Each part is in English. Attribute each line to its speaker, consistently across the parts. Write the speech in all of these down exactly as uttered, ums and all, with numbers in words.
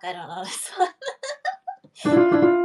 Speaker 1: I don't know this one.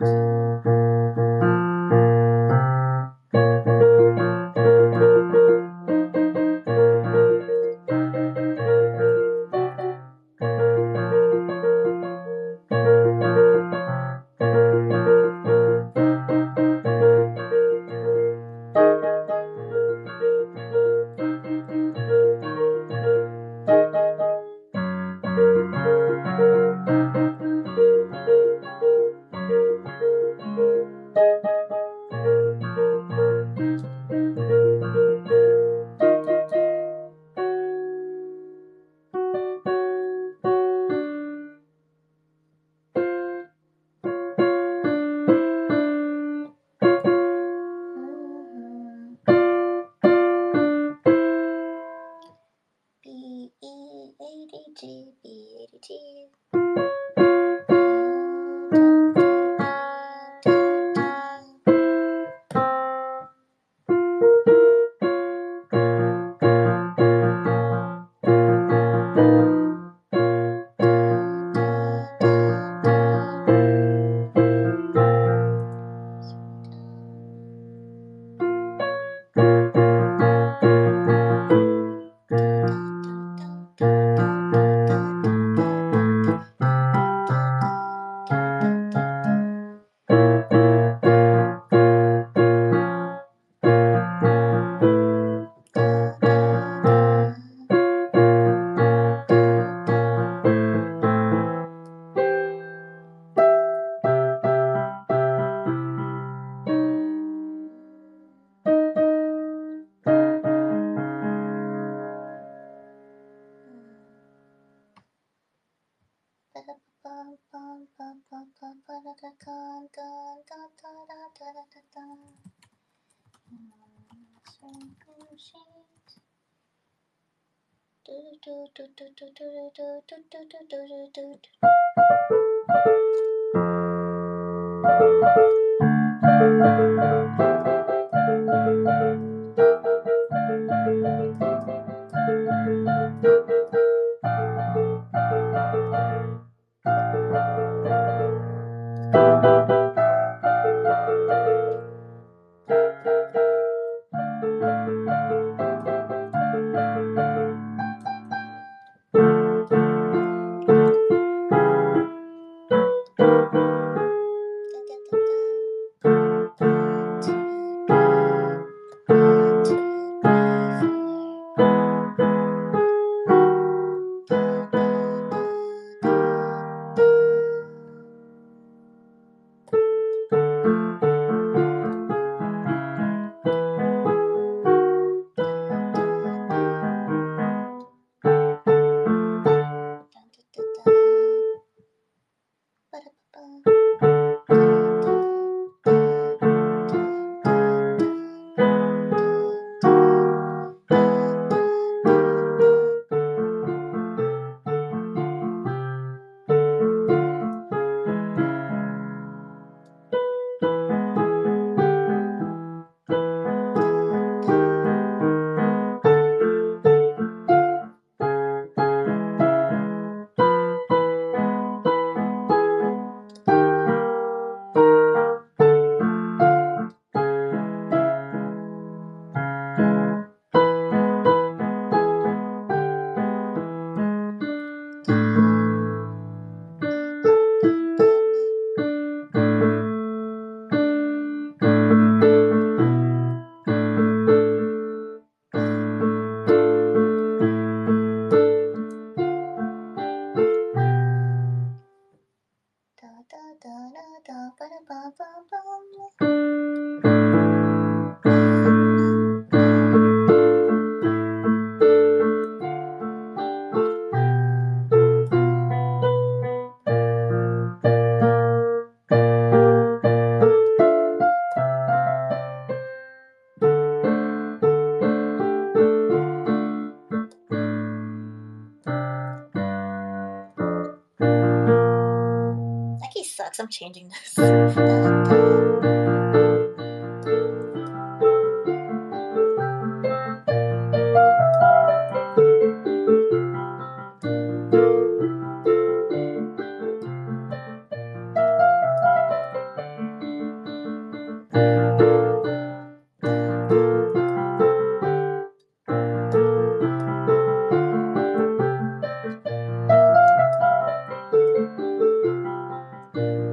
Speaker 1: I'm changing this.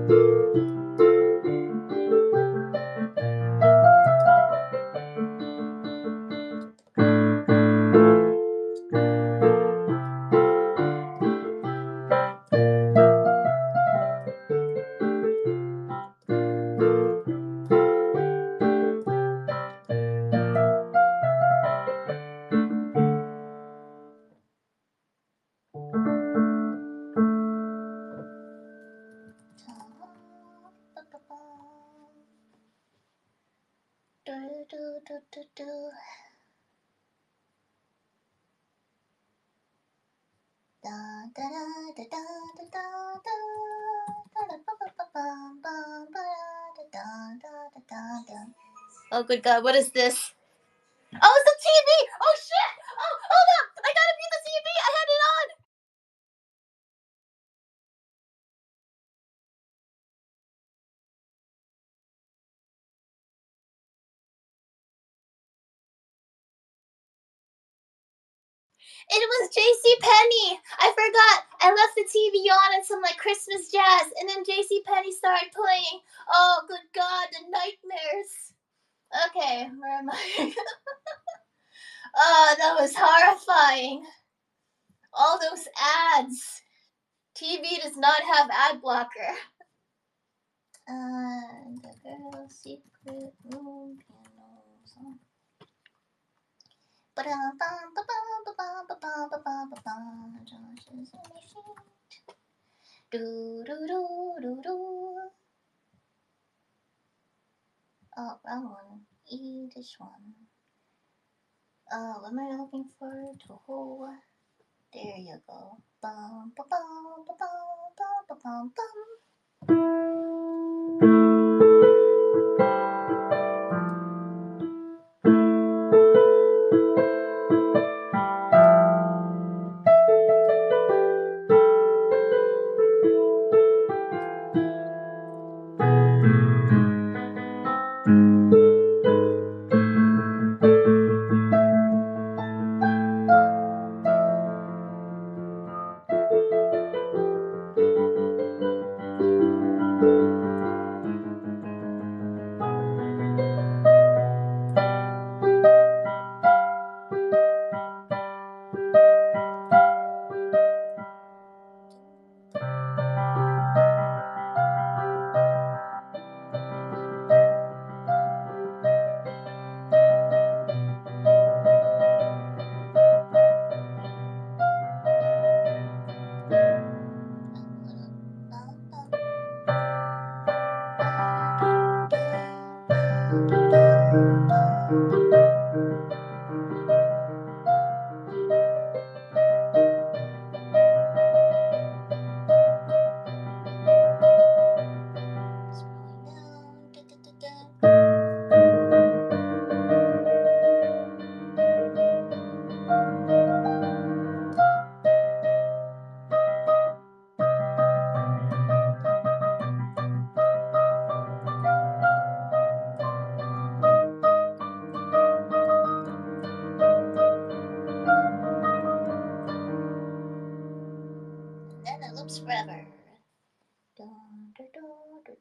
Speaker 1: Oh, good God, what is this? Oh, it's the T V! Oh, shit! Oh, hold up! I gotta mute the T V! I had it on! It was JCPenney! I forgot! I left the T V on and some, like, Christmas jazz, and then JCPenney started playing. Oh, good God, the nightmares. Okay, where am I? Oh, that was horrifying. All those ads. T V does not have ad blocker. Uh, the girl's secret room piano song. Josh's machine. Do do do do do. Oh, wrong one. E this one. Oh, what am I looking for? Toho. There you go. Bum ba bum ba bum bum ba bum bum. Then it loops forever. Dun, dun, dun, dun,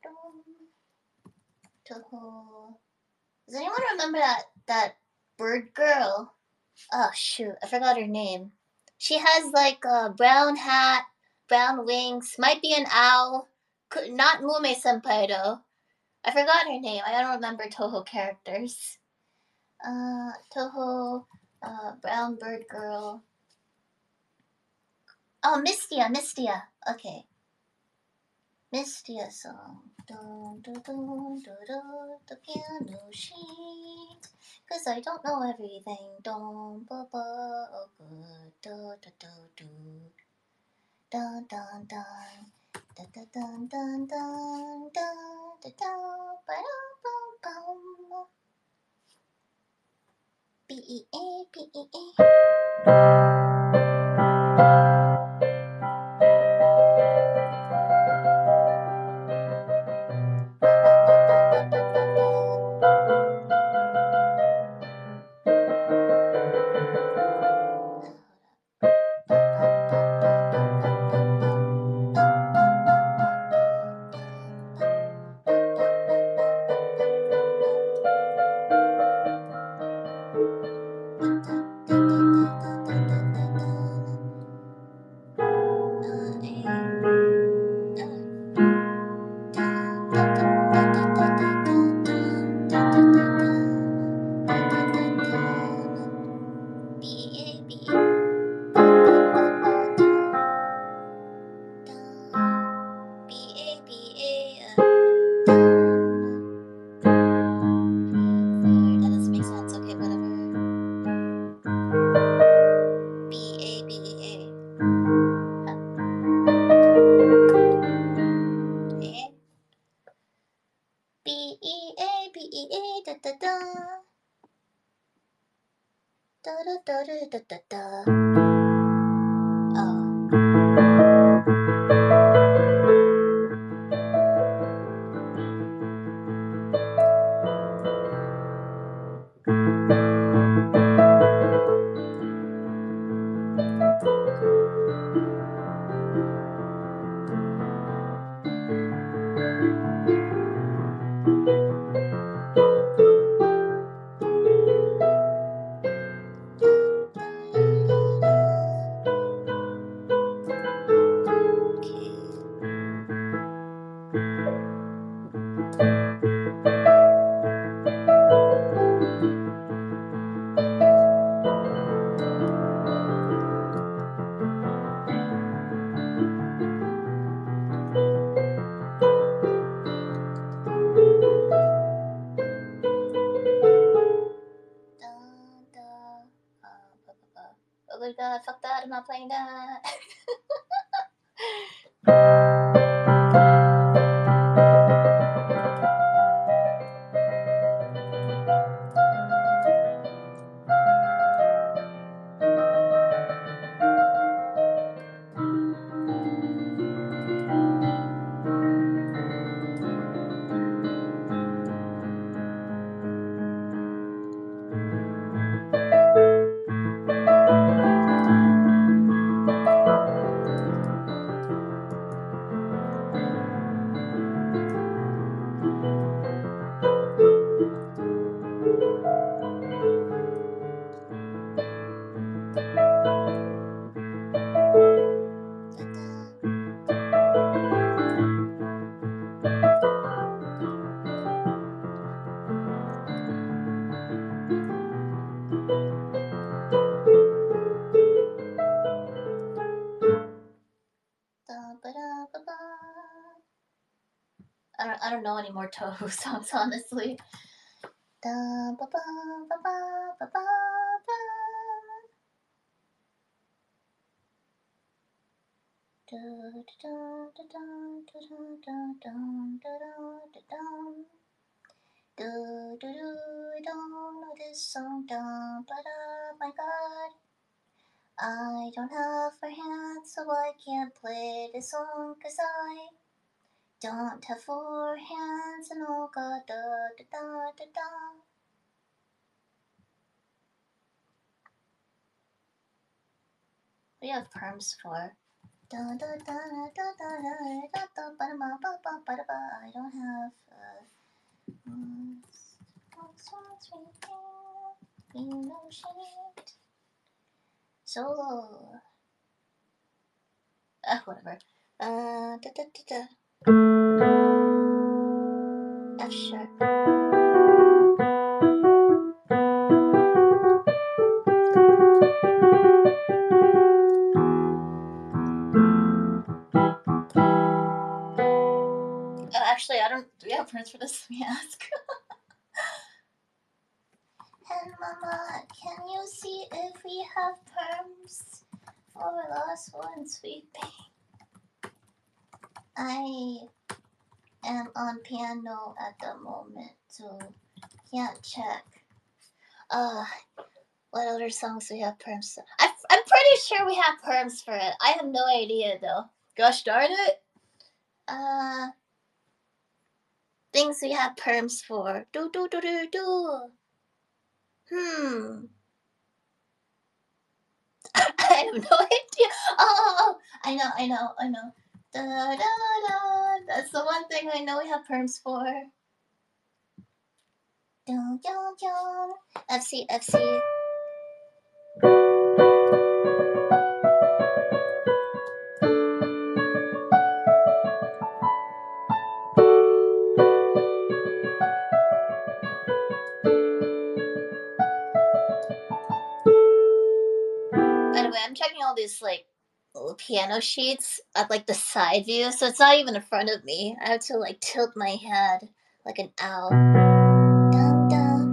Speaker 1: dun. Toho. Does anyone remember that that bird girl? Oh shoot, I forgot her name. She has like a brown hat, brown wings, might be an owl. Could, not Mume Senpai though. I forgot her name. I don't remember Toho characters. Uh, Toho, uh, brown bird girl. Oh, Mistia, Mistia. Okay. Mistia song. Dun, dun, dun, dun, dun, the piano sheet. Cause I don't know everything. Dun, ba, ba, oh good. Do, do, do, do. Dun, dun, dun. Dun, dun, dun, dun, dun, dun, dun, dun, ba-dum, bum, bum. B E A, B E A. B E A B E A da da da da da da da da da da. Oh. Oh my god, fuck that, I'm not playing that. I don't, I don't know any more Toho songs, honestly. Da, ba, ba, ba, ba, ba, ba, ba. Da, da, da, da, da, da, da, da, da, da, da. Do, do, do, I don't know this song, da, ba, da, my god. I don't have four hands, so I can't play this song, cause I don't have four hands, and oh god, da, da, da, da, da. We have perms for. Da, da, da, da, da, da, da, da, ba, ba, ba, ba, ba, ba. I don't have. Uh, Solo. Uh, whatever. Uh, da, da, da, da. F sharp. Oh, actually, I don't. Do we have prints for this? Let me ask. And Mama, can you see if we have perms for last one sweeping? I am on piano at the moment, so can't check. Uh, what other songs we have perms? I, I'm pretty sure we have perms for it. I have no idea though. Gosh darn it. Uh, things we have perms for. Do do do do do. Hmm. I have no idea. Oh, I know, I know, I know. Da da da. That's the one thing I know we have perms for. Dun, dun, dun. F C, F C. By the way, I'm checking all these like little piano sheets at like the side view, so it's not even in front of me. I have to like tilt my head like an owl. Dun, dun.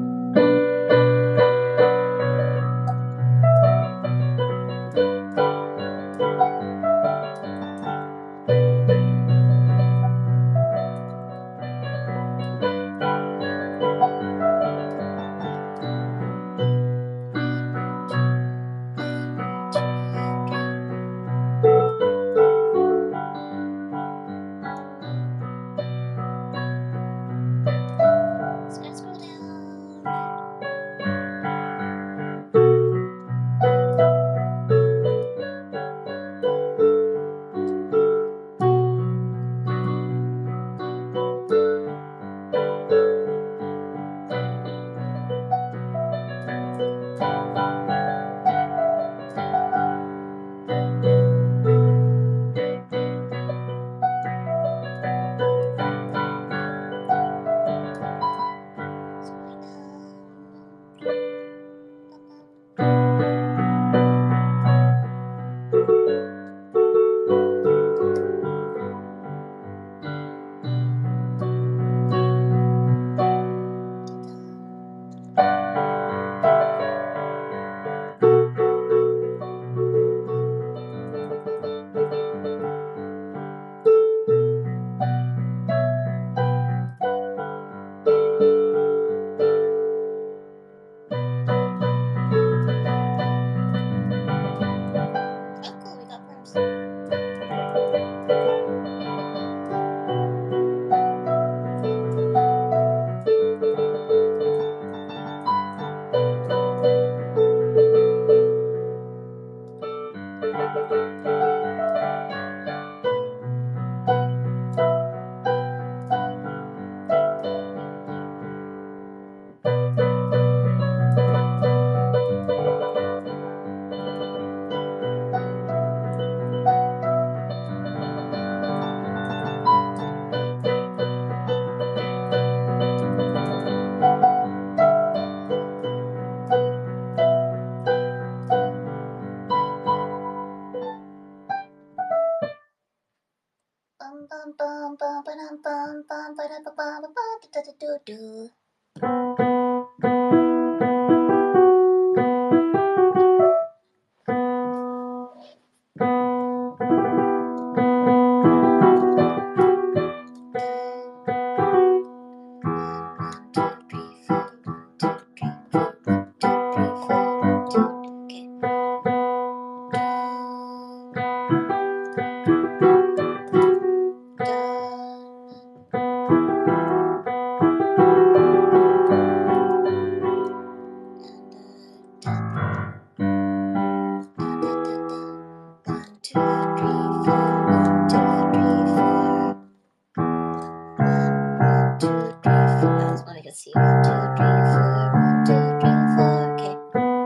Speaker 1: See, one, two, three, four, one, two, three, four, okay.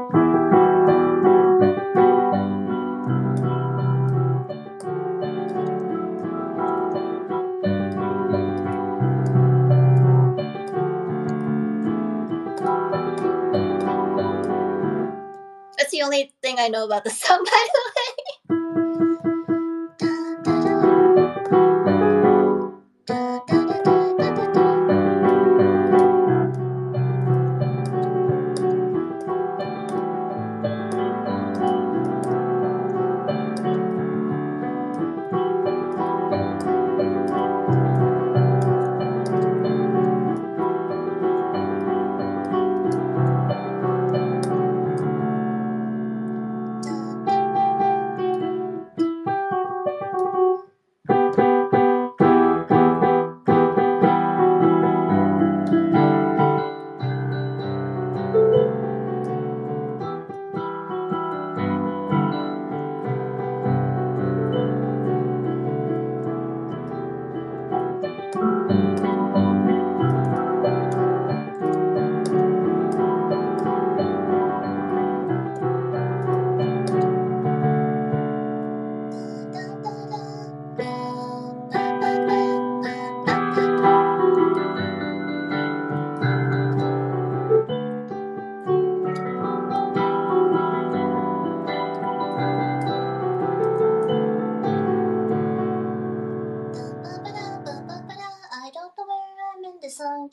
Speaker 1: That's the only thing I know about the song, by the way. I don't know where I'm in the song.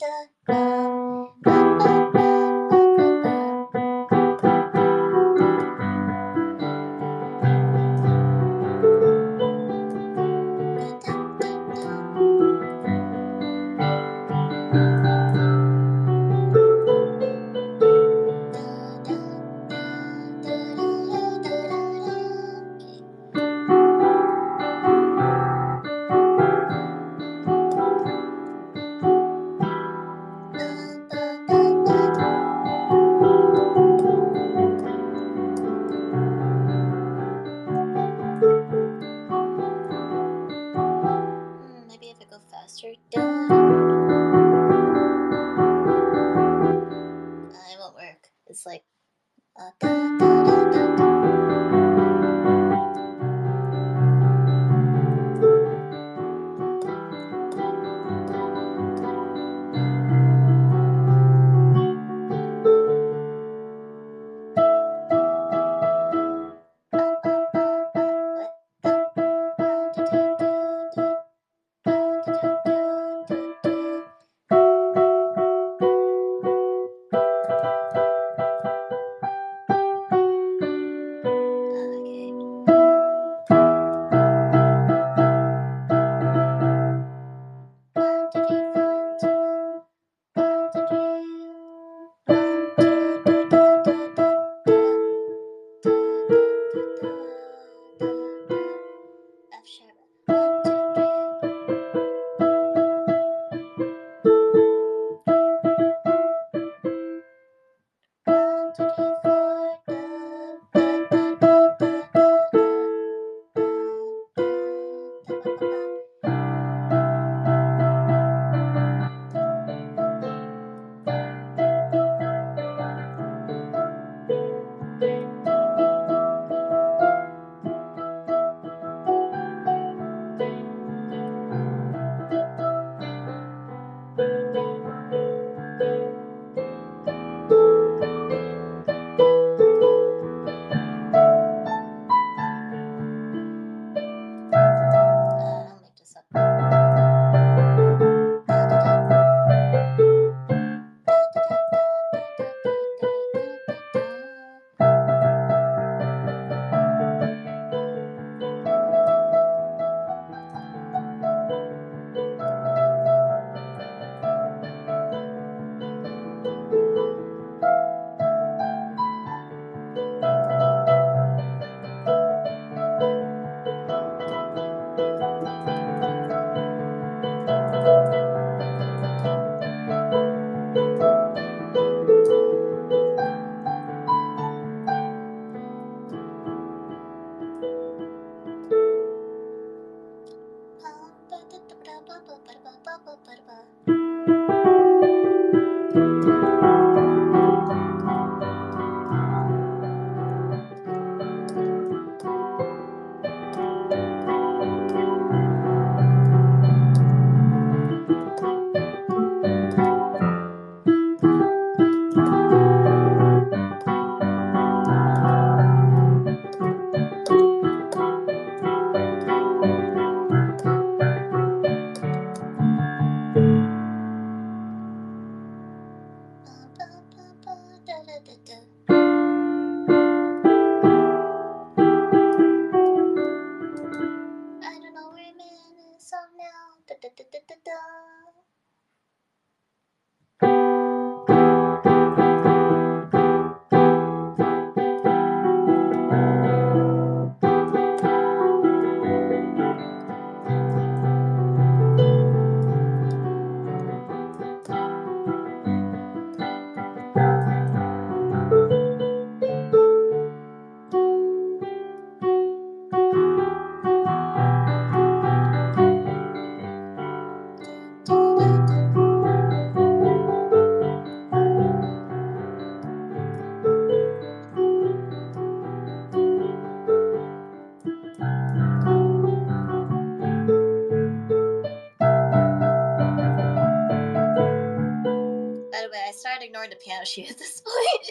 Speaker 1: a piano sheet at this point.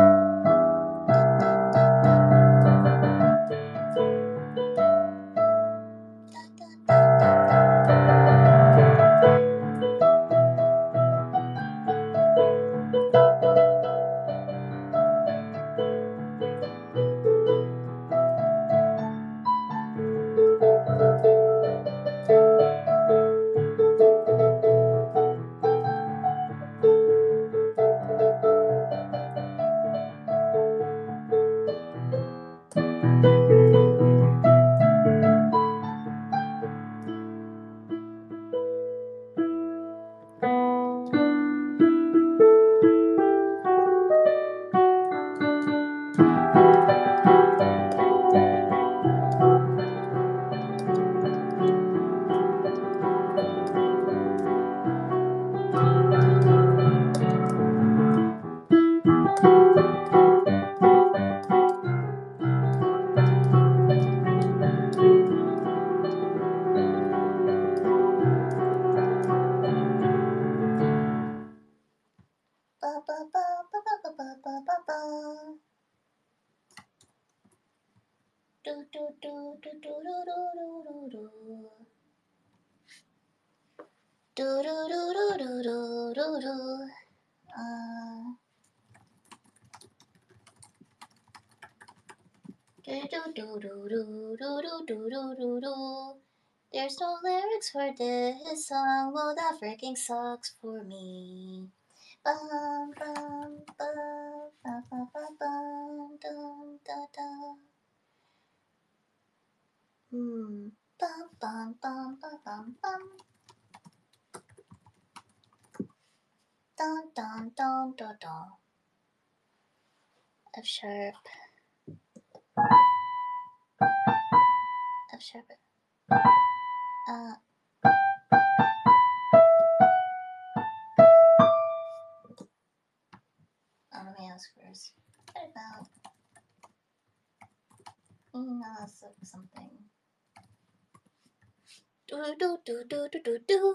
Speaker 1: Ba, ba, ba, ba, ba, ba, ba, ba, ba, ba. Do, do, do, do, do, do, do, do, do. Do, do, do, do, do, do, do, do. Uh, do, do, do, do, do, do, do, do, do, do, do. There's no lyrics for this song. Well, that freaking sucks for me. Bum, bum, bum, bum, bum, bum, bum, dum, da, da. Hmm. Bum, bum, bum, bum, bum, bum. Dun, dun, dun, dun, dun. F sharp. F sharp. Uh. Oh, let me ask first. What about? Mm, no, that's something. Do do do do do do do.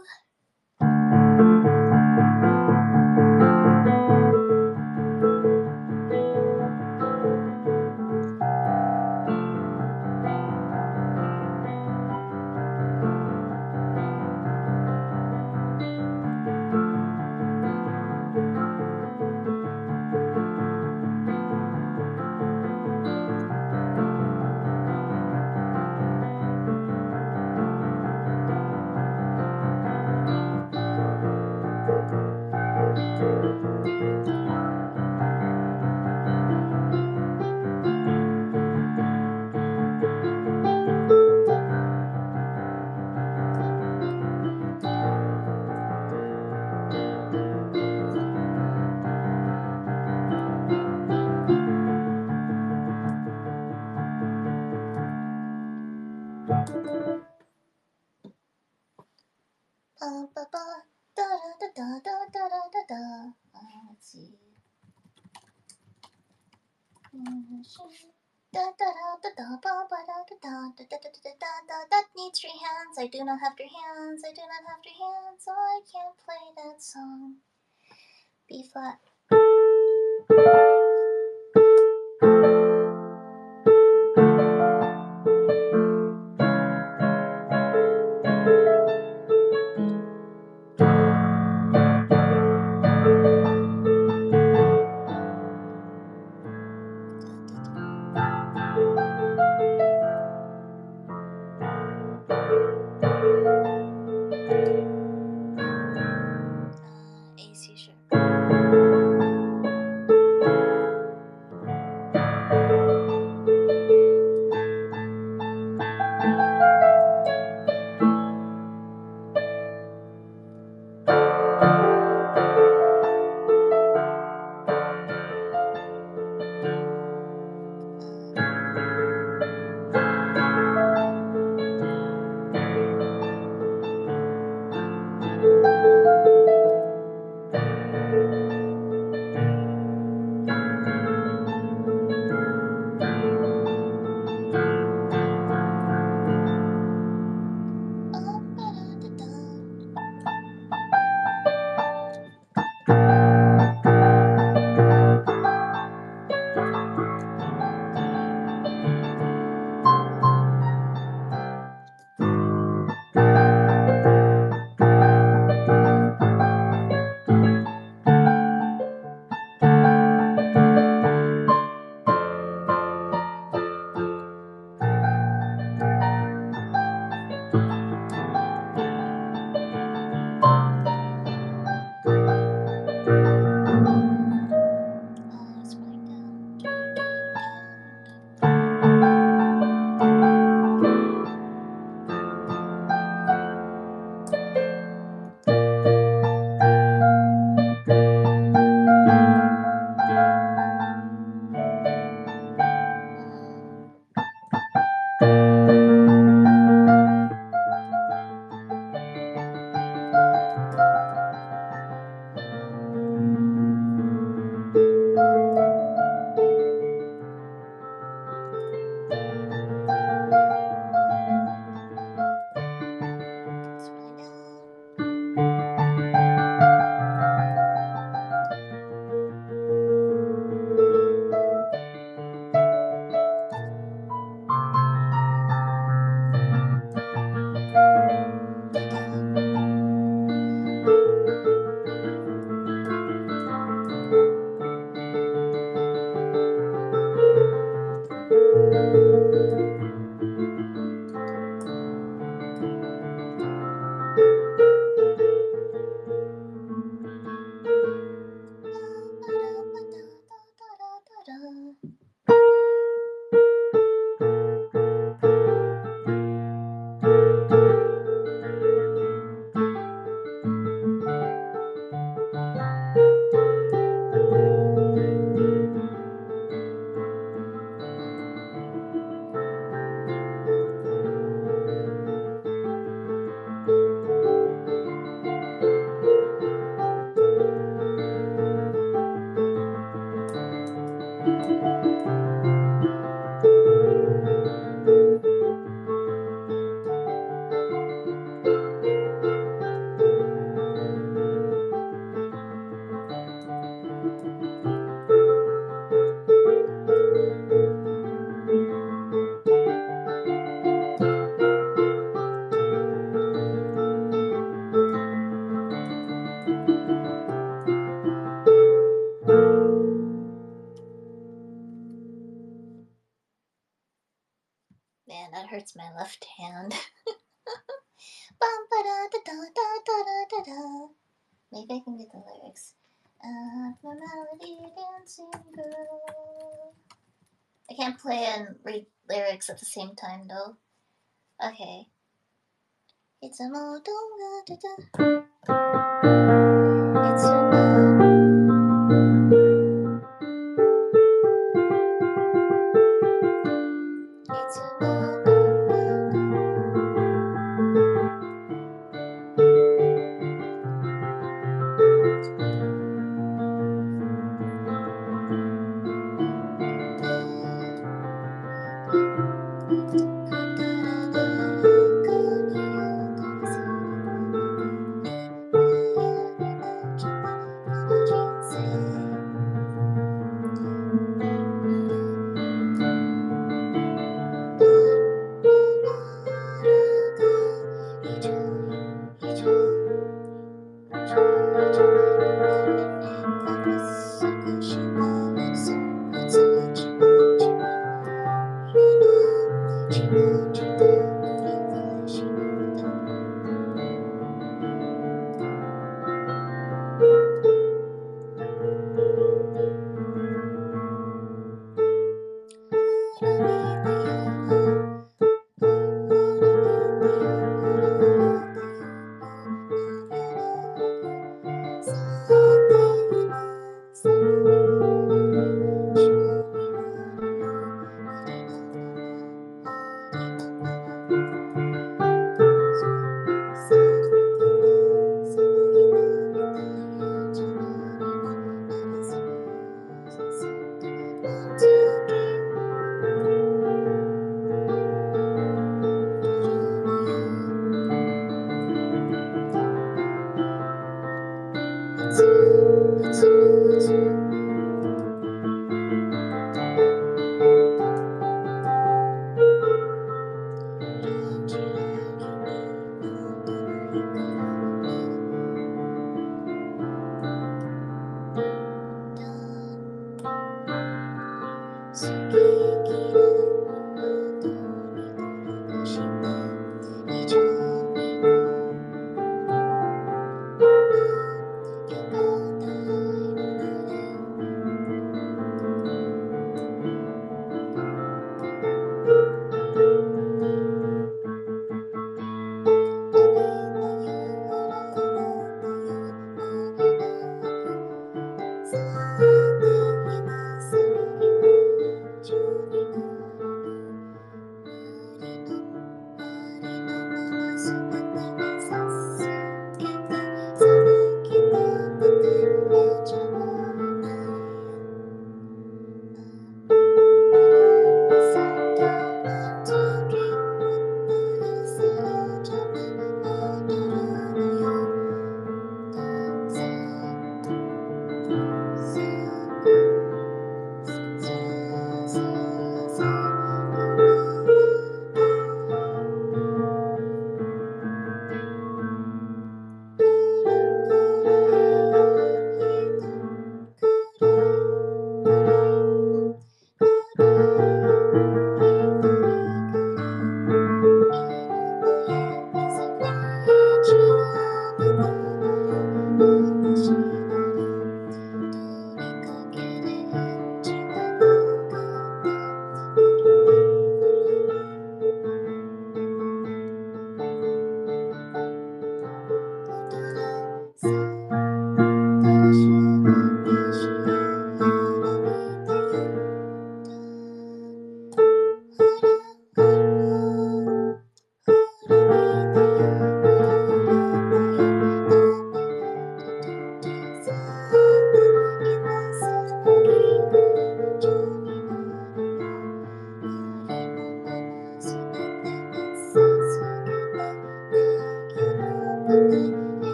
Speaker 1: Uh, ba, ba, da, da, da, da, da, da, da, da. Uh, let's see. Da, da, da, da, da, ba, ba, da, da, da, da, da, da, da, da, da. That needs three hands. I do not have three hands. I do not have three hands, so I can't play that song. B flat. Uh, A C sharp. hurts my left hand. Maybe I can get the lyrics. Uh, the melody dancing girl. I can't play and read lyrics at the same time though. Okay. It's a mo donga da da. It's a mo. It's a mo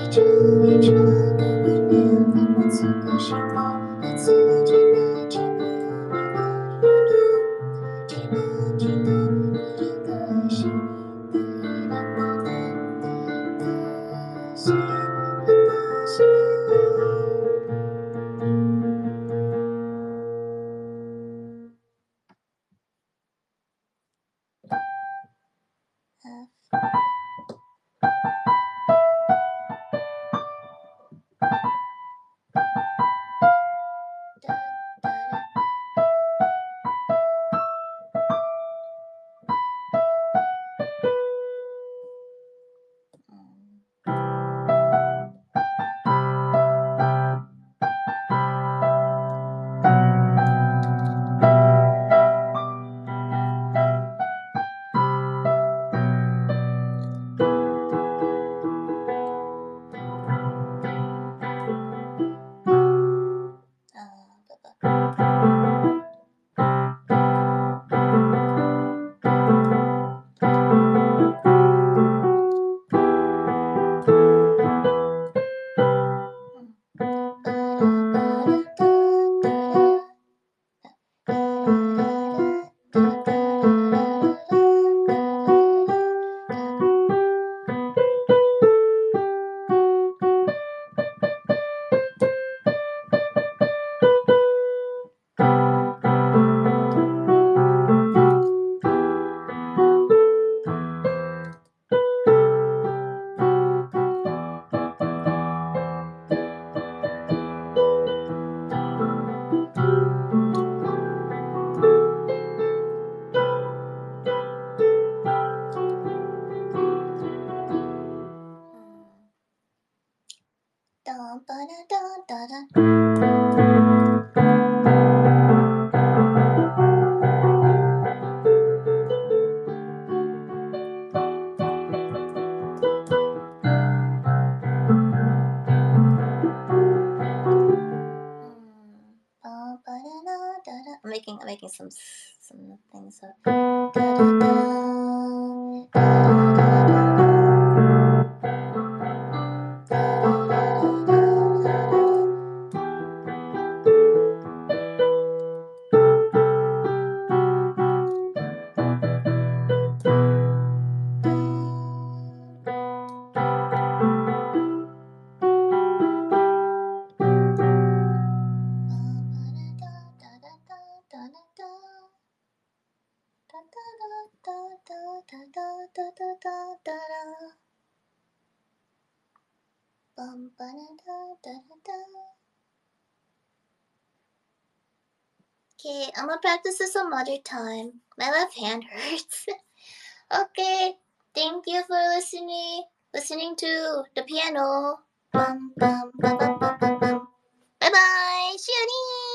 Speaker 1: I'm making, I'm making some some things up. Da, da, da, da, Okay, I'm gonna practice this some other time. My left hand hurts. Okay, thank you for listening. Listening to the piano. Bum, bum, bum, bum, bum, bum, bum. Bye bye. See you.